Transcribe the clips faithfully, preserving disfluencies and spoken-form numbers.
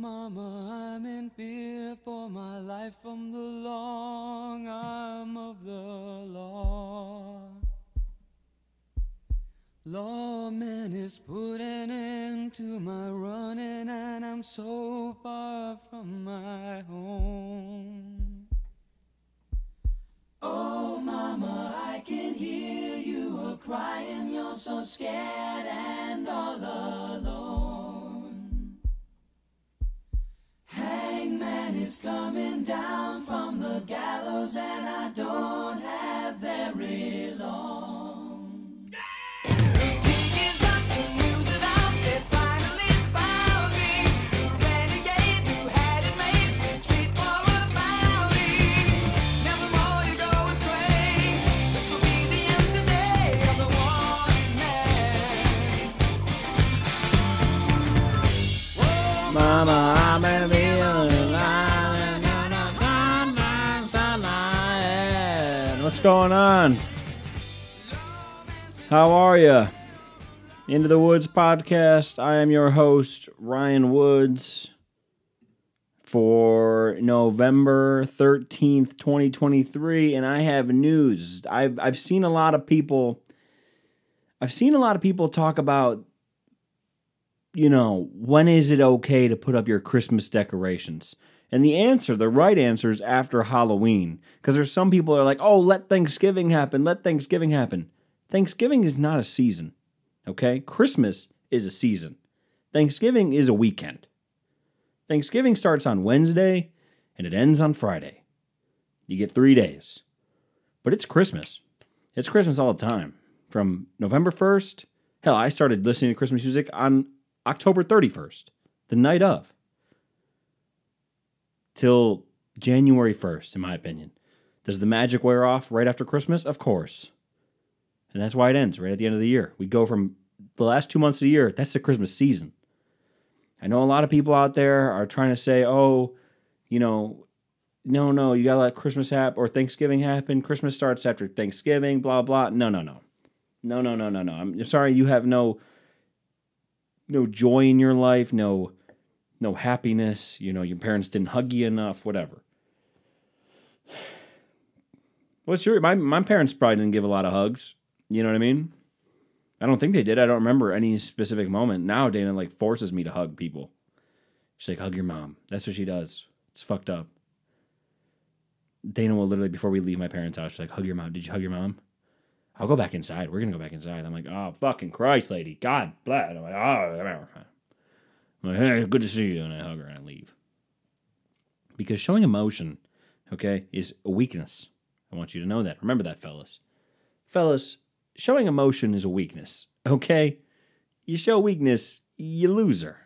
mama, I'm in fear for my life from the long arm of the law. Lawman is putting an end to my running, and I'm so far from my home. Oh, mama, I can hear you a-crying, you're so scared and all alone. Hangman is coming down from the gallows, and I don't have very long. Mama, I'm in the What's going on? How are you? Into the Woods podcast. I am your host, Ryan Woods, for November thirteenth, twenty twenty-three, and I have news. I've I've seen a lot of people. I've seen a lot of people talk about, you know, when is it okay to put up your Christmas decorations? And the answer, the right answer, is after Halloween. Because there's some people that are like, oh, let Thanksgiving happen, let Thanksgiving happen. Thanksgiving is not a season, okay? Christmas is a season. Thanksgiving is a weekend. Thanksgiving starts on Wednesday, and it ends on Friday. You get three days. But it's Christmas. It's Christmas all the time. From November first, hell, I started listening to Christmas music on October thirty-first, the night of, till January first, in my opinion. Does the magic wear off right after Christmas? Of course. And that's why it ends right at the end of the year. We go from the last two months of the year, that's the Christmas season. I know a lot of people out there are trying to say, oh, you know, no, no, you got to let Christmas happen or Thanksgiving happen. Christmas starts after Thanksgiving, blah, blah. No, no, no. No, no, no, no, no. I'm sorry you have no... no joy in your life, no no happiness, you know, your parents didn't hug you enough, whatever. What's your, my, my parents probably didn't give a lot of hugs, you know what I mean? I don't think they did. I don't remember any specific moment. Now Dana, like, forces me to hug people. She's like, hug your mom. That's what she does. It's fucked up. Dana will literally, before we leave my parents' house, she's like, hug your mom. Did you hug your mom? I'll go back inside. We're going to go back inside. I'm like, oh, fucking Christ, lady. God bless. I'm like, oh, I'm like, hey, good to see you. And I hug her and I leave. Because showing emotion, okay, is a weakness. I want you to know that. Remember that, fellas. Fellas, showing emotion is a weakness, okay? You show weakness, you loser.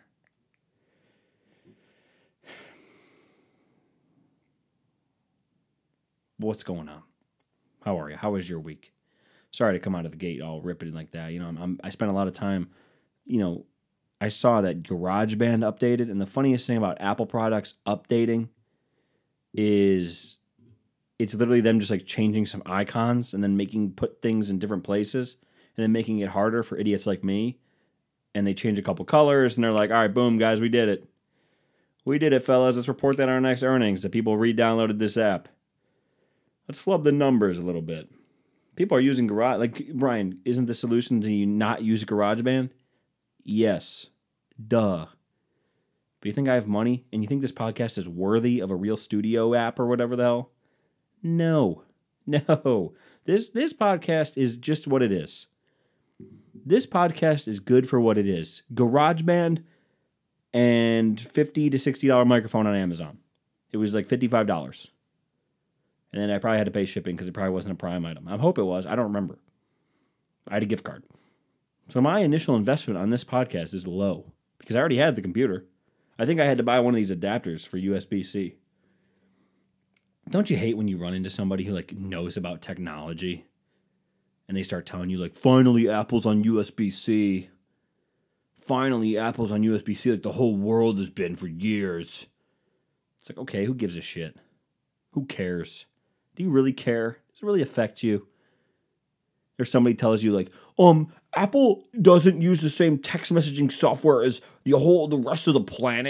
What's going on? How are you? How was your week? Sorry to come out of the gate all ripping like that. You know, I'm, I'm, I spent a lot of time, you know, I saw that GarageBand updated. And the funniest thing about Apple products updating is it's literally them just like changing some icons and then making, put things in different places and then making it harder for idiots like me. And they change a couple colors and they're like, all right, boom, guys, we did it. We did it, fellas. Let's report that on our next earnings that people re-downloaded this app. Let's flub the numbers a little bit. People are using Garage... Like, Brian, isn't the solution to you not use GarageBand? Yes. Duh. But you think I have money? And you think this podcast is worthy of a real studio app or whatever the hell? No. No. This, this podcast is just what it is. This podcast is good for what it is. GarageBand and fifty to sixty dollars microphone on Amazon. It was like fifty-five dollars. And then I probably had to pay shipping because it probably wasn't a Prime item. I hope it was. I don't remember. I had a gift card. So my initial investment on this podcast is low because I already had the computer. I think I had to buy one of these adapters for U S B C. Don't you hate when you run into somebody who like knows about technology and they start telling you like, finally Apple's on U S B C. Finally Apple's on U S B C like the whole world has been for years. It's like, okay, who gives a shit? Who cares? Do you really care? Does it really affect you? Or somebody tells you like, um, Apple doesn't use the same text messaging software as the whole, the rest of the planet.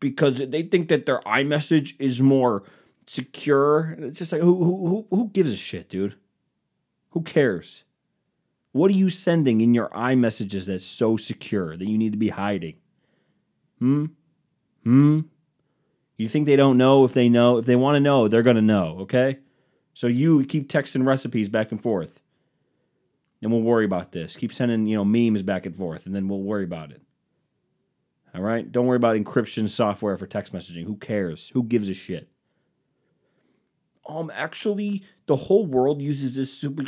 because they think that their iMessage is more secure. It's just like, who, who, who gives a shit, dude? Who cares? What are you sending in your iMessages that's so secure that you need to be hiding? Hmm? Hmm? You think they don't know? If they know, if they want to know, they're going to know, okay? So you keep texting recipes back and forth. And we'll worry about this. Keep sending, you know, memes back and forth, and then we'll worry about it. All right? Don't worry about encryption software for text messaging. Who cares? Who gives a shit? Um, actually, the whole world uses this super...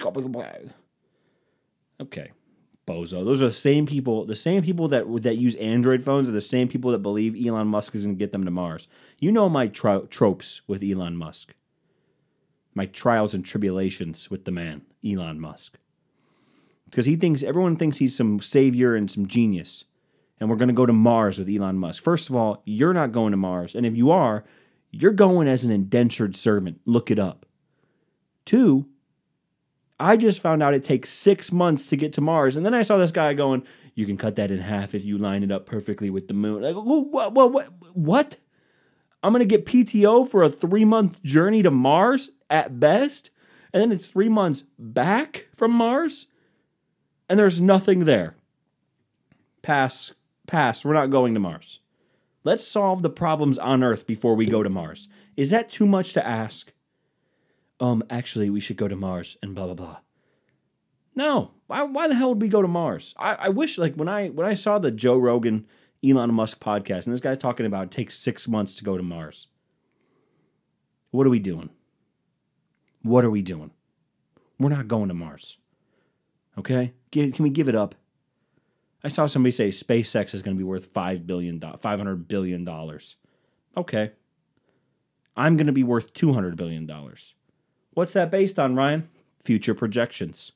Okay, bozo. Those are the same people, the same people that that use Android phones are the same people that believe Elon Musk is going to get them to Mars. You know my tro- tropes with Elon Musk. My trials and tribulations with the man, Elon Musk. Because he thinks, everyone thinks he's some savior and some genius. And we're going to go to Mars with Elon Musk. First of all, you're not going to Mars. And if you are, you're going as an indentured servant. Look it up. Two, I just found out it takes six months to get to Mars. And then I saw this guy going, you can cut that in half if you line it up perfectly with the moon. Like, what? What? What? What? I'm going to get P T O for a three-month journey to Mars at best? And then it's three months back from Mars? And there's nothing there. Pass. Pass. We're not going to Mars. Let's solve the problems on Earth before we go to Mars. Is that too much to ask? Um, actually, we should go to Mars and blah, blah, blah. No. Why, why the hell would we go to Mars? I, I wish, like, when I when I saw the Joe Rogan, Elon Musk podcast, and this guy's talking about it takes six months to go to Mars. What are we doing? What are we doing? We're not going to Mars. Okay? Can we give it up? I saw somebody say SpaceX is going to be worth five billion dollars, five hundred billion dollars. Okay. I'm going to be worth two hundred billion dollars. What's that based on, Ryan? Future projections.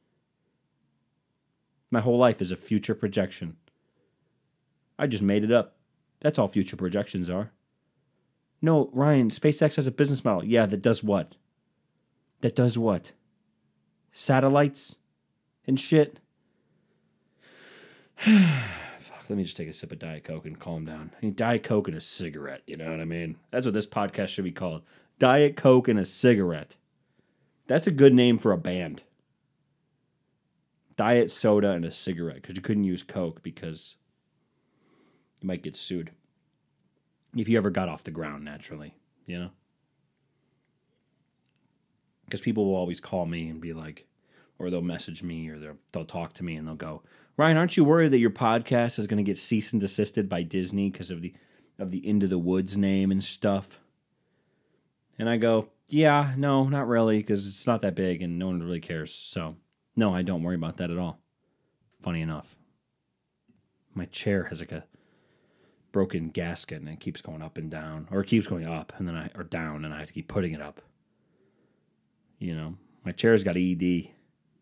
My whole life is a future projection. I just made it up. That's all future projections are. No, Ryan, SpaceX has a business model. Yeah, that does what? That does what? Satellites and shit? Fuck, let me just take a sip of Diet Coke and calm down. I mean, Diet Coke and a cigarette, you know what I mean? That's what this podcast should be called. Diet Coke and a cigarette. That's a good name for a band. Diet soda and a cigarette, because you couldn't use Coke because you might get sued. If you ever got off the ground, naturally, you know? Because people will always call me and be like, or they'll message me, or they'll, they'll talk to me, and they'll go, Ryan, aren't you worried that your podcast is going to get cease and desisted by Disney because of the of the Into the Woods name and stuff? And I go, yeah, no, not really, because it's not that big and no one really cares. So, no, I don't worry about that at all. Funny enough. My chair has like a broken gasket and it keeps going up and down, or it keeps going up and then I or down, and I have to keep putting it up. You know, my chair's got E D.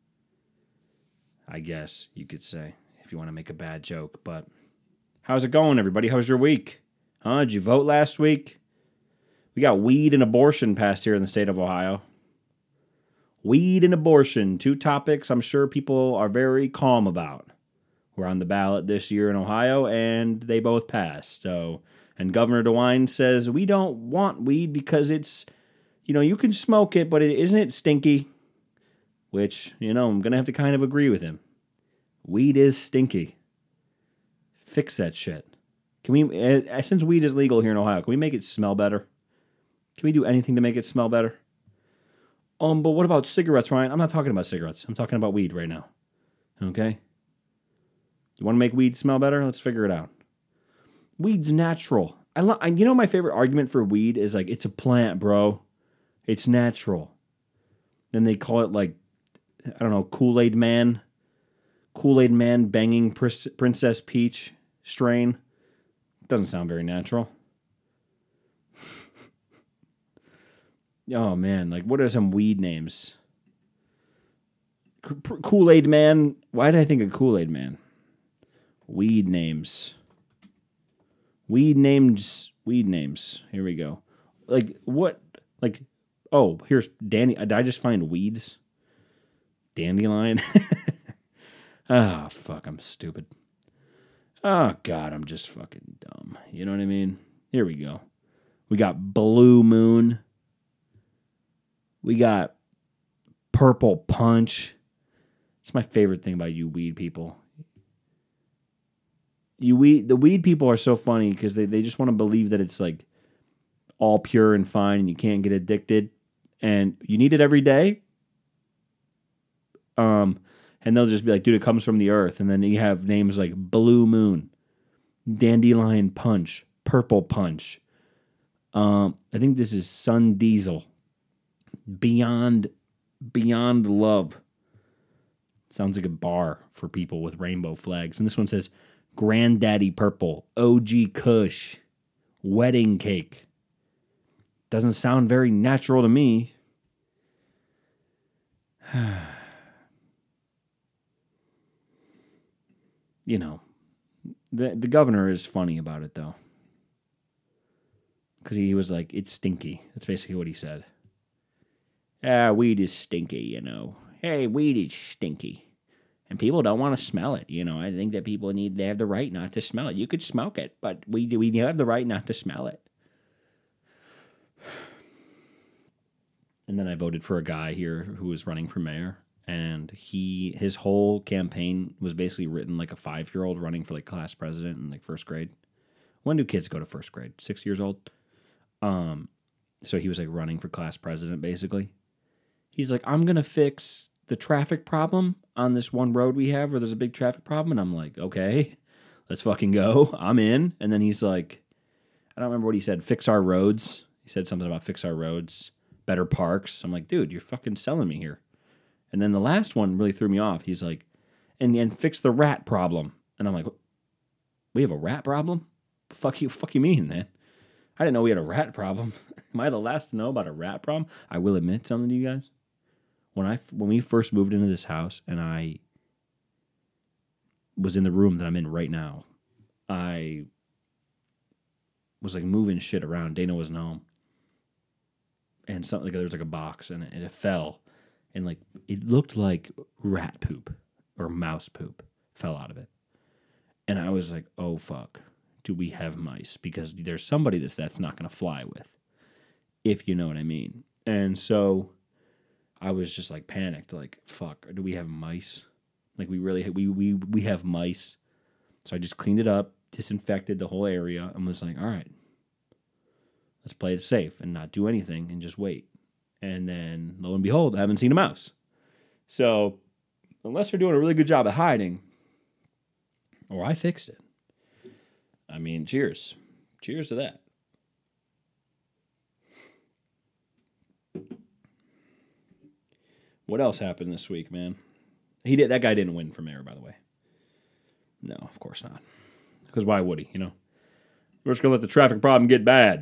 I guess you could say, if you want to make a bad joke. But how's it going, everybody? How's your week? Huh? Did you vote last week? We got weed and abortion passed here in the state of Ohio. Weed and abortion, two topics I'm sure people are very calm about. We're on the ballot this year in Ohio, and they both passed. So, and Governor DeWine says, we don't want weed because it's, you know, you can smoke it, but it, isn't it stinky? Which, you know, I'm going to have to kind of agree with him. Weed is stinky. Fix that shit. Can we, uh, since weed is legal here in Ohio, can we make it smell better? Can we do anything to make it smell better? Um, but what about cigarettes, Ryan? I'm not talking about cigarettes. I'm talking about weed right now. Okay? You want to make weed smell better? Let's figure it out. Weed's natural. I, lo- I You know my favorite argument for weed is like, it's a plant, bro. It's natural. Then they call it like, I don't know, Kool-Aid Man. Kool-Aid Man banging Pris- Princess Peach strain. Doesn't sound very natural. Oh, man. Like, what are some weed names? Kool-Aid Man. Why did I think of Kool-Aid Man? Weed names. Weed names. Weed names. Here we go. Like, what? Like, oh, here's Danny. Did I just find weeds? Dandelion. Ah, oh, fuck, I'm stupid. Oh, God, I'm just fucking dumb. You know what I mean? Here we go. We got Blue Moon. We got Purple Punch. It's my favorite thing about you weed people. You weed the weed people are so funny because they, they just want to believe that it's like all pure and fine and you can't get addicted. And you need it every day. Um, and they'll just be like, dude, it comes from the earth. And then you have names like Blue Moon, Dandelion Punch, Purple Punch. Um, I think this is Sun Diesel. Beyond Beyond Love. Sounds like a bar for people with rainbow flags. And this one says Granddaddy Purple, O G Kush, Wedding Cake. Doesn't sound very natural to me. You know, the the governor is funny about it, though. Because he was like, it's stinky. That's basically what he said. Ah, weed is stinky, you know. Hey, weed is stinky. And people don't want to smell it, you know. I think that people need, they have the right not to smell it. You could smoke it, but we, we have the right not to smell it. And then I voted for a guy here who was running for mayor. And he, his whole campaign was basically written like a five-year-old running for like class president in like first grade. When do kids go to first grade? Six years old? Um, so he was like running for class president basically. He's like, I'm going to fix the traffic problem on this one road we have where there's a big traffic problem. And I'm like, okay, let's fucking go. I'm in. And then he's like, I don't remember what he said. Fix our roads. He said something about fix our roads, better parks. I'm like, dude, you're fucking selling me here. And then the last one really threw me off. He's like, and, and fix the rat problem. And I'm like, we have a rat problem? Fuck you, fuck you mean, man? I didn't know we had a rat problem. Am I the last to know about a rat problem? I will admit something to you guys. When I when we first moved into this house and I was in the room that I'm in right now, I was like moving shit around. Dana wasn't home. And something like there was like a box and it, and it fell. And like it looked like rat poop or mouse poop fell out of it. And I was like, oh fuck. Do we have mice? Because there's somebody that's that's not going to fly with, if you know what I mean. And so I was just like panicked, like, fuck, do we have mice? Like we really, we we we have mice. So I just cleaned it up, disinfected the whole area, and was like, all right, let's play it safe and not do anything and just wait. And then lo and behold, I haven't seen a mouse. So unless they're doing a really good job at hiding, or I fixed it. I mean, cheers. Cheers to that. What else happened this week, man? He did. That guy didn't win for mayor, by the way. No, of course not. Because why would he, you know? We're just going to let the traffic problem get bad.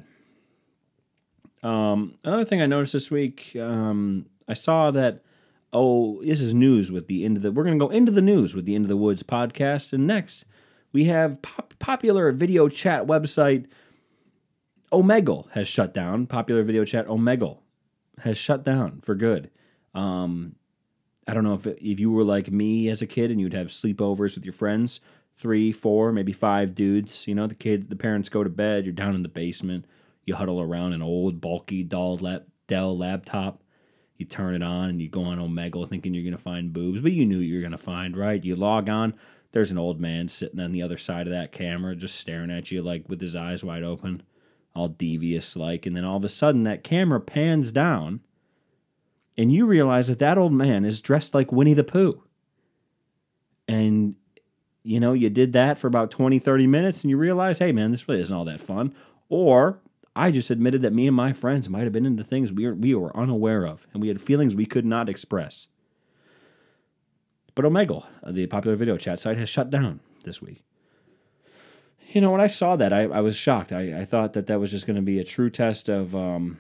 Um, another thing I noticed this week, um, I saw that, oh, this is news with the end of the, we're going to go into the news with the End of the Woods podcast. And next, we have pop, popular video chat website Omegle has shut down. Popular video chat Omegle has shut down for good. Um, I don't know if it, if you were like me as a kid and you'd have sleepovers with your friends, three, four, maybe five dudes. You know, the kids, the parents go to bed. You're down in the basement. You huddle around an old, bulky Dell, lap, Dell laptop. You turn it on and you go on Omegle thinking you're going to find boobs, but you knew you were going to find, right? You log on. There's an old man sitting on the other side of that camera just staring at you like with his eyes wide open, all devious like. And then all of a sudden that camera pans down and you realize that that old man is dressed like Winnie the Pooh. And, you know, you did that for about twenty, thirty minutes and you realize, hey, man, this really isn't all that fun. Or I just admitted that me and my friends might have been into things we were, we were unaware of and we had feelings we could not express. But Omegle, the popular video chat site, has shut down this week. You know, when I saw that, I, I was shocked. I, I thought that that was just going to be a true test of, um,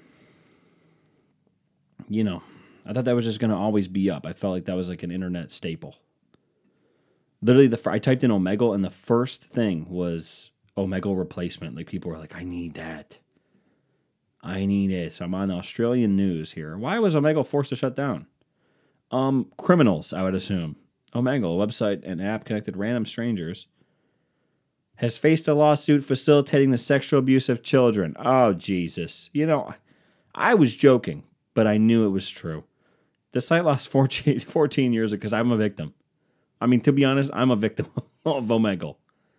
you know, I thought that was just going to always be up. I felt like that was like an internet staple. Literally, the I typed in Omegle, and the first thing was Omegle replacement. Like, people were like, I need that. I need it. So I'm on Australian news here. Why was Omegle forced to shut down? Um, criminals, I would assume. Omegle, a website and app connected random strangers has faced a lawsuit facilitating the sexual abuse of children. Oh, Jesus. You know, I was joking, but I knew it was true. The site lost fourteen, fourteen years because I'm a victim. I mean, to be honest, I'm a victim of Omegle.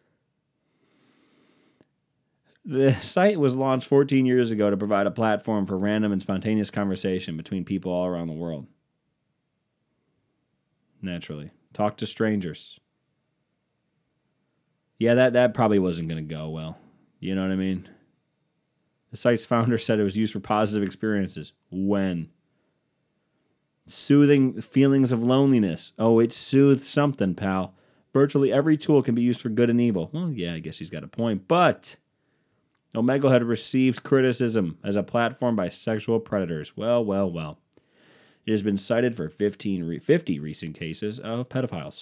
The site was launched fourteen years ago to provide a platform for random and spontaneous conversation between people all around the world. Naturally. Talk to strangers. Yeah, that, that probably wasn't going to go well. You know what I mean? The site's founder said it was used for positive experiences. When? Soothing feelings of loneliness. Oh, it soothed something, pal. Virtually every tool can be used for good and evil. Well, yeah, I guess he's got a point. But Omegle had received criticism as a platform by sexual predators. Well, well, well. It has been cited for fifteen, fifty recent cases of pedophiles.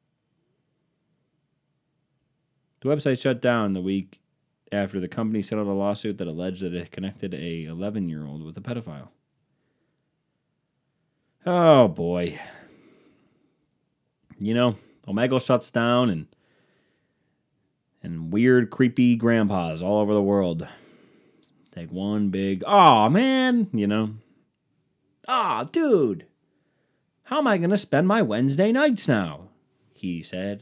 The website shut down the week after the company settled a lawsuit that alleged that it connected a eleven-year-old with a pedophile. Oh, boy. You know, Omegle shuts down and and weird, creepy grandpas all over the world take one big, oh man, you know. Ah, oh, dude, how am I going to spend my Wednesday nights now? He said.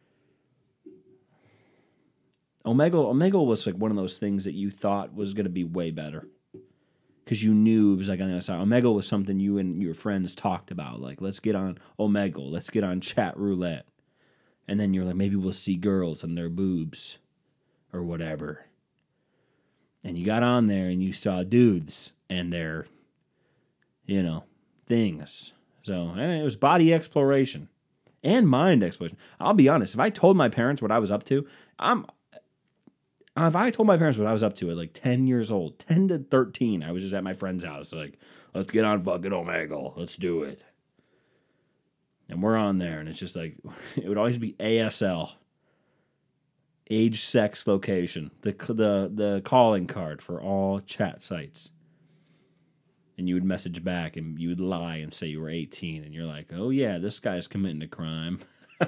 Omegle, Omegle was like one of those things that you thought was going to be way better. Because you knew it was like on the other side. Omegle was something you and your friends talked about. Like, let's get on Omegle. Let's get on chat roulette. And then you're like, maybe we'll see girls and their boobs. Or whatever. And you got on there and you saw dudes and their, you know, things. So, and it was body exploration. And mind exploration. I'll be honest. If I told my parents what I was up to, I'm... If I told my parents what I was up to at like ten years old, ten to thirteen, I was just at my friend's house, like, let's get on fucking Omegle. Let's do it. And we're on there, and it's just like, it would always be A S L. Age, sex, location. The, the, the calling card for all chat sites. And you would message back, and you would lie and say you were eighteen, and you're like, oh yeah, this guy's committing a crime.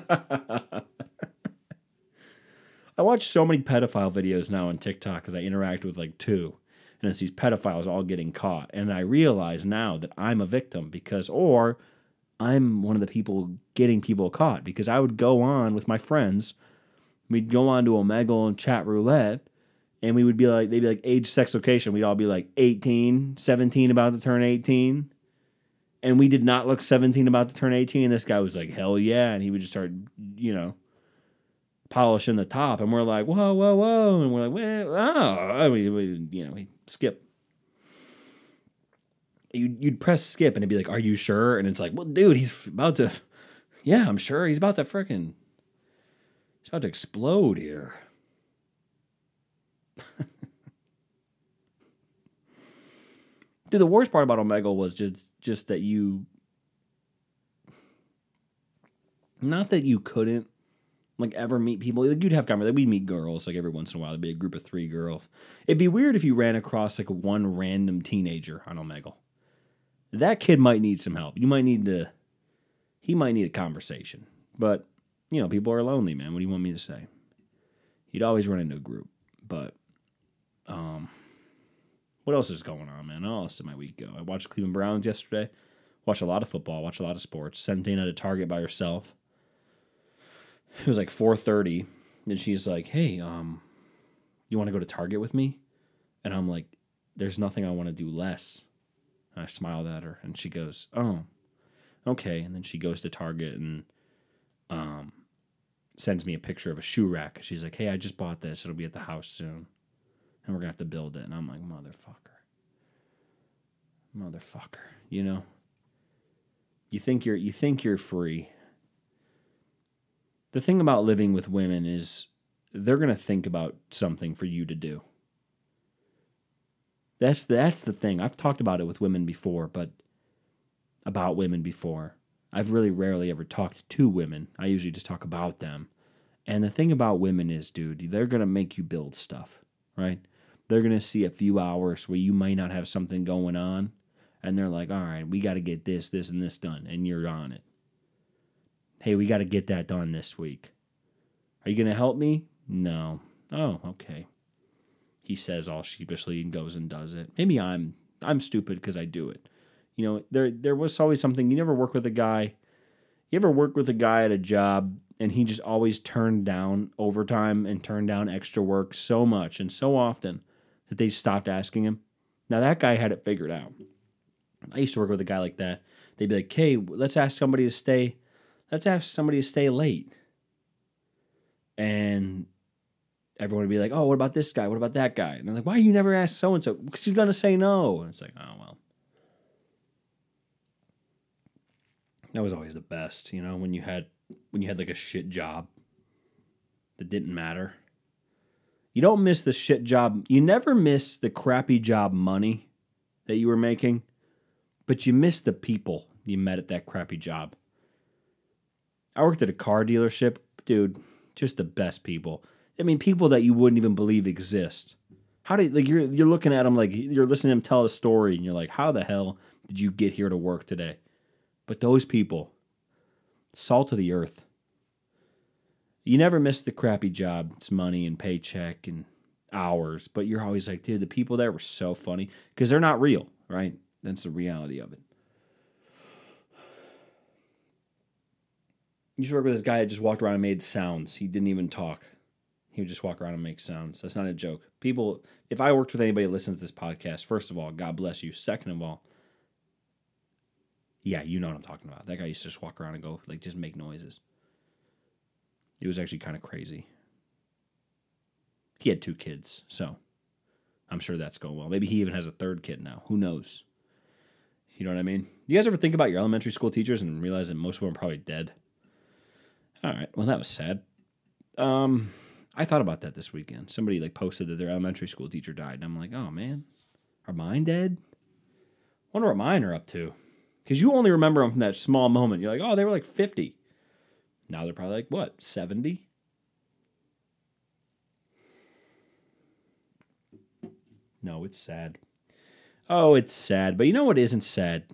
I watch so many pedophile videos now on TikTok because I interact with like two. And it's these pedophiles all getting caught. And I realize now that I'm a victim because, or I'm one of the people getting people caught. Because I would go on with my friends. We'd go on to Omegle and chat roulette. And we would be like, they'd be like age, sex, location. We'd all be like eighteen, seventeen, about to turn eighteen. And we did not look seventeen, about to turn eighteen. And this guy was like, hell yeah. And he would just start, you know, polishing the top, and we're like, whoa, whoa, whoa, and we're like, well, oh, we, we, you know, we skip. You'd, you'd press skip, and it'd be like, are you sure? And it's like, well, dude, he's about to, yeah, I'm sure. He's about to frickin', he's about to explode here. Dude, the worst part about Omegle was just, just that you, not that you couldn't, like, ever meet people. Like, you'd have conversations. Like, we'd meet girls, like, every once in a while. There'd be a group of three girls. It'd be weird if you ran across, like, one random teenager on Omegle. That kid might need some help. You might need to... He might need a conversation. But, you know, people are lonely, man. What do you want me to say? You'd always run into a group. But, um... what else is going on, man? How else did my week go? I watched Cleveland Browns yesterday. Watched a lot of football. Watched a lot of sports. Sent Dana to Target by herself. It was like four thirty, and she's like, hey, um, you want to go to Target with me? And I'm like, there's nothing I want to do less. And I smiled at her, and she goes, oh, okay. And then she goes to Target and um, sends me a picture of a shoe rack. She's like, hey, I just bought this. It'll be at the house soon, and we're going to have to build it. And I'm like, motherfucker. Motherfucker, you know? You think you're you think you're free. The thing about living with women is they're going to think about something for you to do. That's the, that's the thing. I've talked about it with women before, but about women before. I've really rarely ever talked to women. I usually just talk about them. And the thing about women is, dude, they're going to make you build stuff, right? They're going to see a few hours where you might not have something going on, and they're like, all right, we got to get this, this, and this done, and you're on it. Hey, we got to get that done this week. Are you going to help me? No. Oh, okay. He says all sheepishly and goes and does it. Maybe I'm I'm stupid because I do it. You know, there there was always something. You never work with a guy. You ever work with a guy at a job and he just always turned down overtime and turned down extra work so much and so often that they stopped asking him? Now, that guy had it figured out. I used to work with a guy like that. They'd be like, hey, let's ask somebody to stay. Let's ask somebody to stay late. And everyone would be like, oh, what about this guy? What about that guy? And they're like, why you never ask so-and-so? Because he's going to say no. And it's like, oh, well. That was always the best, you know, when you had when you had like a shit job that didn't matter. You don't miss the shit job. You never miss the crappy job money that you were making, but you miss the people you met at that crappy job. I worked at a car dealership. Dude, just the best people. I mean, people that you wouldn't even believe exist. How do you, like you're you're looking at them like you're listening to them tell a story and you're like, how the hell did you get here to work today? But those people, salt of the earth. You never miss the crappy job. It's money and paycheck and hours. But you're always like, dude, the people there were so funny. Because they're not real, right? That's the reality of it. You should work with this guy that just walked around and made sounds. He didn't even talk. He would just walk around and make sounds. That's not a joke. People, if I worked with anybody that listens to this podcast, first of all, God bless you. Second of all, yeah, you know what I'm talking about. That guy used to just walk around and go, like, just make noises. It was actually kind of crazy. He had two kids, so I'm sure that's going well. Maybe he even has a third kid now. Who knows? You know what I mean? You guys ever think about your elementary school teachers and realize that most of them are probably dead? All right, well, that was sad. Um, I thought about that this weekend. Somebody, like, posted that their elementary school teacher died, and I'm like, oh, man, are mine dead? Wonder what mine are up to. Because you only remember them from that small moment. You're like, oh, they were like fifty. Now they're probably like, what, seventy? No, it's sad. Oh, it's sad. But you know what isn't sad?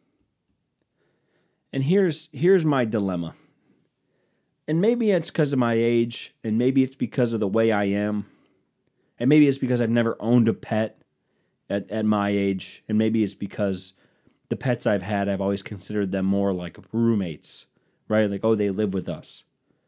And here's here's my dilemma. And maybe it's because of my age, and maybe it's because of the way I am, and maybe it's because I've never owned a pet at, at my age, and maybe it's because the pets I've had, I've always considered them more like roommates, right? Like, oh, they live with us.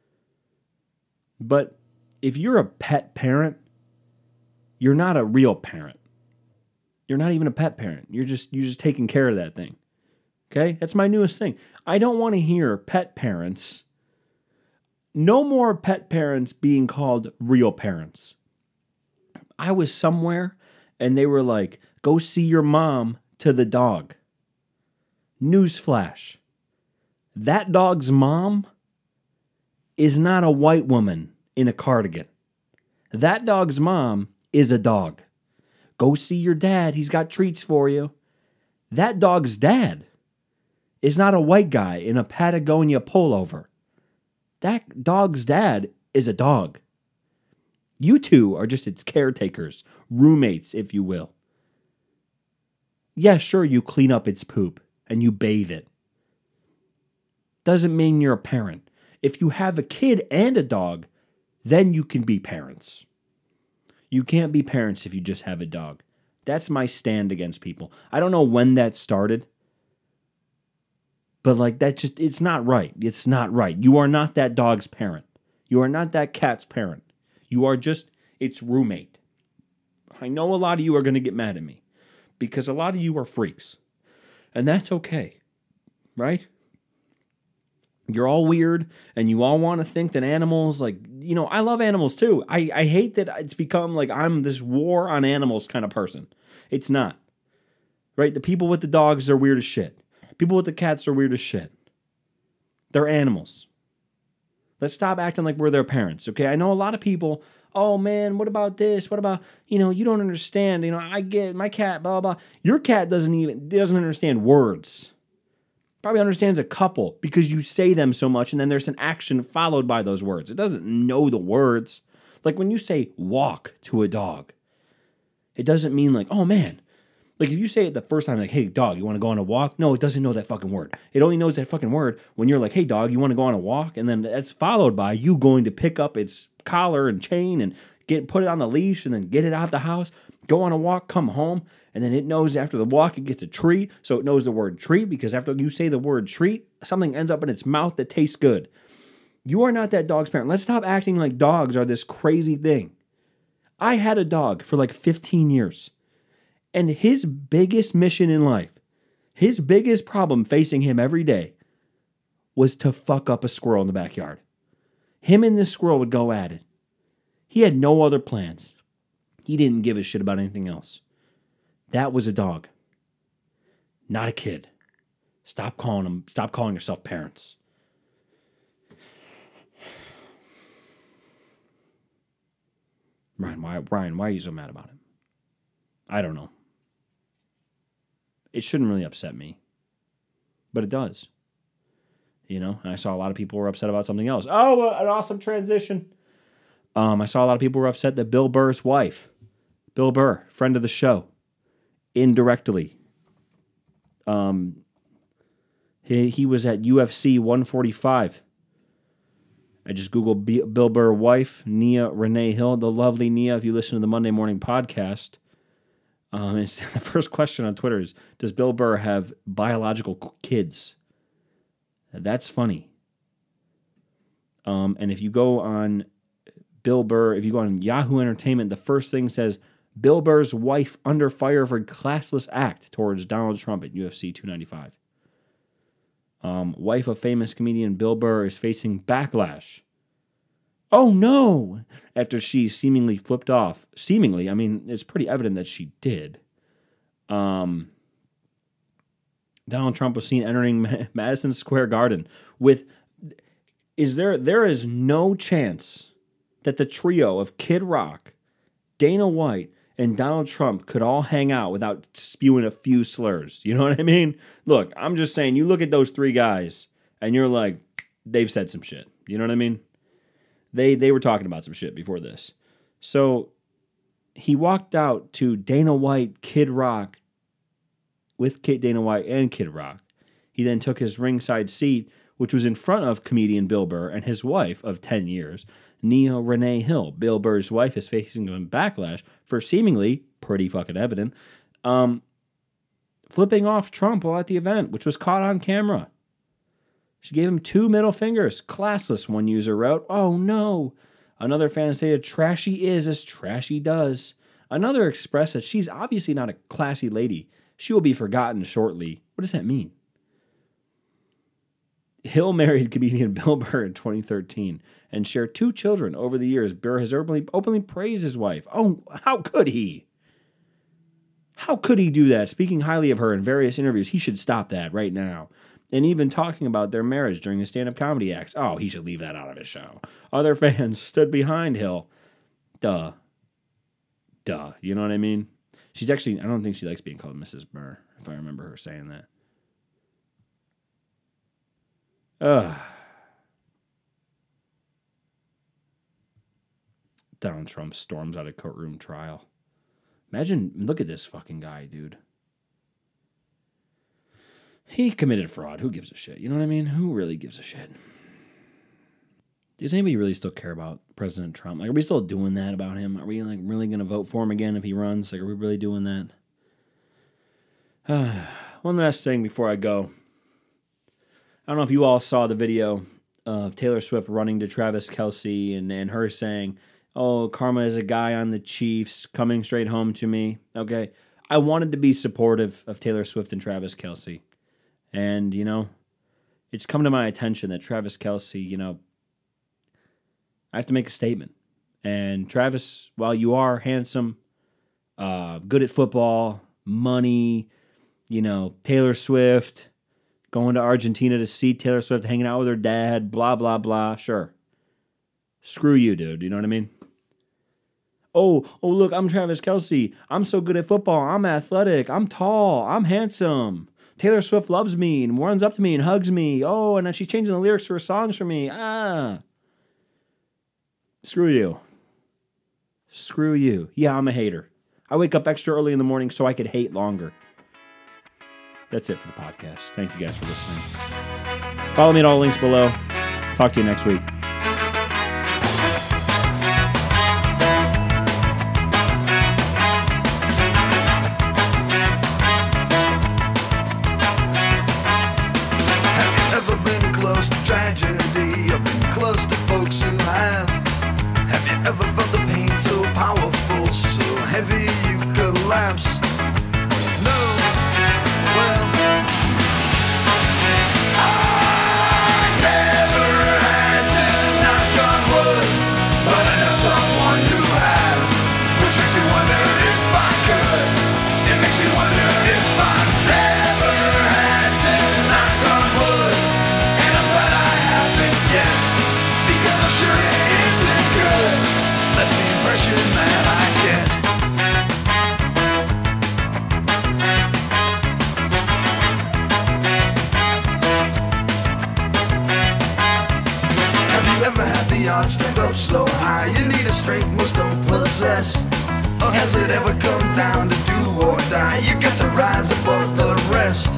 But if you're a pet parent, you're not a real parent. You're not even a pet parent. You're just you're just taking care of that thing. Okay? That's my newest thing. I don't want to hear pet parents, no more pet parents being called real parents. I was somewhere and they were like, go see your mom to the dog. Newsflash. That dog's mom is not a white woman in a cardigan. That dog's mom is a dog. Go see your dad. He's got treats for you. That dog's dad is not a white guy in a Patagonia pullover. That dog's dad is a dog. You two are just its caretakers, roommates, if you will. Yeah, sure, you clean up its poop and you bathe it. Doesn't mean you're a parent. If you have a kid and a dog, then you can be parents. You can't be parents if you just have a dog. That's my stand against people. I don't know when that started, but like that just, it's not right. It's not right. You are not that dog's parent. You are not that cat's parent. You are just its roommate. I know a lot of you are going to get mad at me because a lot of you are freaks. And that's okay, right? You're all weird, and you all want to think that animals, like, you know, I love animals too. I, I hate that it's become like I'm this war on animals kind of person. It's not, right? The people with the dogs are weird as shit. People with the cats are weird as shit. They're animals. Let's stop acting like we're their parents, okay? I know a lot of people, oh man, what about this? What about, you know, you don't understand. You know, I get my cat, blah, blah, blah. Your cat doesn't even, doesn't understand words. Probably understands a couple because you say them so much and then there's an action followed by those words. It doesn't know the words. Like when you say walk to a dog, it doesn't mean like, oh man. Like if you say it the first time, like, hey dog, you want to go on a walk? No, it doesn't know that fucking word. It only knows that fucking word when you're like, hey dog, you want to go on a walk? And then that's followed by you going to pick up its collar and chain and get put it on the leash and then get it out the house, go on a walk, come home, and then it knows after the walk it gets a treat, so it knows the word treat because after you say the word treat, something ends up in its mouth that tastes good. You are not that dog's parent. Let's stop acting like dogs are this crazy thing. I had a dog for like fifteen years, and his biggest mission in life, his biggest problem facing him every day was to fuck up a squirrel in the backyard. Him and this squirrel would go at it. He had no other plans. He didn't give a shit about anything else. That was a dog, not a kid. Stop calling them, stop calling yourself parents. Ryan, why, Ryan, why are you so mad about him? I don't know. It shouldn't really upset me, but it does. You know, and I saw a lot of people were upset about something else. Oh, an awesome transition. Um, I saw a lot of people were upset that Bill Burr's wife, Bill Burr, friend of the show, indirectly, um, he he was at U F C one forty-five. I just Googled B- Bill Burr wife, Nia Renee Hill, the lovely Nia, if you listen to the Monday morning podcast. Um, it's, the first question on Twitter is, does Bill Burr have biological kids? That's funny. Um, and if you go on Bill Burr, if you go on Yahoo Entertainment, the first thing says, Bill Burr's wife under fire for classless act towards Donald Trump at U F C two ninety-five. Um, wife of famous comedian Bill Burr is facing backlash. Oh no! After she seemingly flipped off. Seemingly, I mean, it's pretty evident that she did. Um, Donald Trump was seen entering Madison Square Garden with... Is there? There is no chance that the trio of Kid Rock, Dana White, and Donald Trump could all hang out without spewing a few slurs. You know what I mean? Look, I'm just saying, you look at those three guys, and you're like, they've said some shit. You know what I mean? They they were talking about some shit before this. So he walked out to Dana White, Kid Rock, with Kid Dana White and Kid Rock. He then took his ringside seat, which was in front of comedian Bill Burr and his wife of ten years, Nia Renee Hill. Bill Burr's wife is facing a backlash for seemingly, pretty fucking evident, um, flipping off Trump while at the event, which was caught on camera. She gave him two middle fingers. Classless, one user wrote. Oh no. Another fan stated, trashy is as trashy does. Another expressed that she's obviously not a classy lady. She will be forgotten shortly. What does that mean? Hill married comedian Bill Burr in twenty thirteen and shared two children. Over the years, Burr has openly, openly praised his wife. Oh, how could he? How could he do that? Speaking highly of her in various interviews, he should stop that right now. And even talking about their marriage during his stand-up comedy acts. Oh, he should leave that out of his show. Other fans stood behind Hill. Duh. Duh. You know what I mean? She's actually, I don't think she likes being called Missus Burr, if I remember her saying that. Ugh. Donald Trump storms out of courtroom trial. Imagine, look at this fucking guy, dude. He committed fraud. Who gives a shit? You know what I mean? Who really gives a shit? Does anybody really still care about President Trump? Like, are we still doing that about him? Are we like really going to vote for him again if he runs? Like, are we really doing that? Uh, one last thing before I go. I don't know if you all saw the video of Taylor Swift running to Travis Kelce and, and her saying, oh, karma is a guy on the Chiefs coming straight home to me. Okay. I wanted to be supportive of Taylor Swift and Travis Kelce. And, you know, it's come to my attention that Travis Kelce, you know, I have to make a statement. And Travis, while you are handsome, uh, good at football, money, you know, Taylor Swift, going to Argentina to see Taylor Swift, hanging out with her dad, blah, blah, blah. Sure. Screw you, dude. You know what I mean? Oh, oh, look, I'm Travis Kelce. I'm so good at football. I'm athletic. I'm tall. I'm handsome. Taylor Swift loves me and runs up to me and hugs me. Oh, and then she's changing the lyrics to her songs for me. Ah. Screw you. Screw you. Yeah, I'm a hater. I wake up extra early in the morning so I could hate longer. That's it for the podcast. Thank you guys for listening. Follow me at all links below. Talk to you next week. it ever come down to do or die, you got to rise above the rest.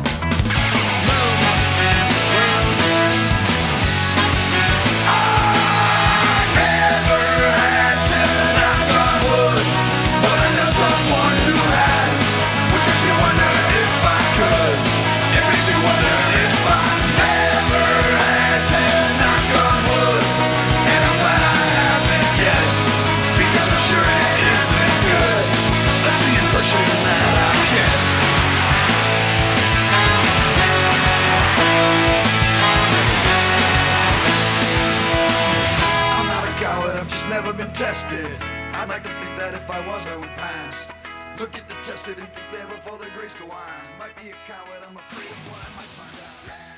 Never been tested. I'd like to think that if I was, I would pass. Look at the tested and think there before the grace go on. Might be a coward, I'm afraid of what I might find out.